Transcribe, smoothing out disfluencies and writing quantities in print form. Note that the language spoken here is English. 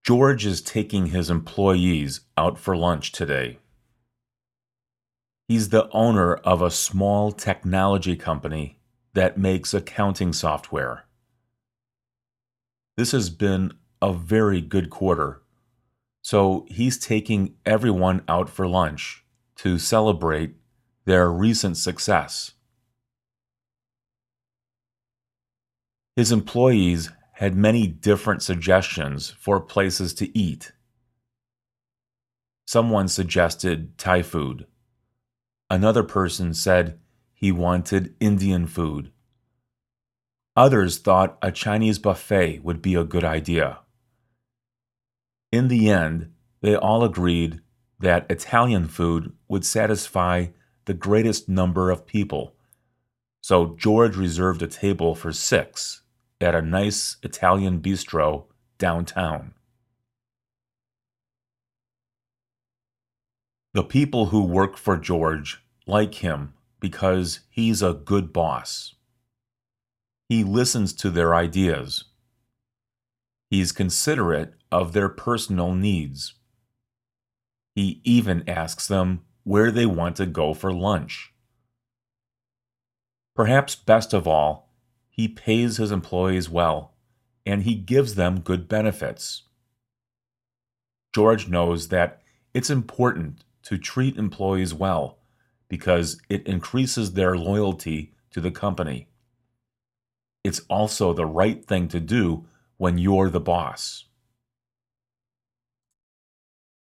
George is taking his employees out for lunch today. He's the owner of a small technology company that makes accounting software. This has been a very good quarter, so he's taking everyone out for lunch to celebrate their recent success. His employees had many different suggestions for places to eat. Someone suggested Thai food. Another person said he wanted Indian food. Others thought a Chinese buffet would be a good idea. In the end, they all agreed that Italian food would satisfy the greatest number of people. So George reserved a table for 6 at a nice Italian bistro downtown. The people who work for George like him because he's a good boss. He listens to their ideas. He's considerate of their personal needs. He even asks them where they want to go for lunch. Perhaps best of all, he pays his employees well, and he gives them good benefits. George knows that it's important to treat employees well because it increases their loyalty to the company. It's also the right thing to do when you're the boss.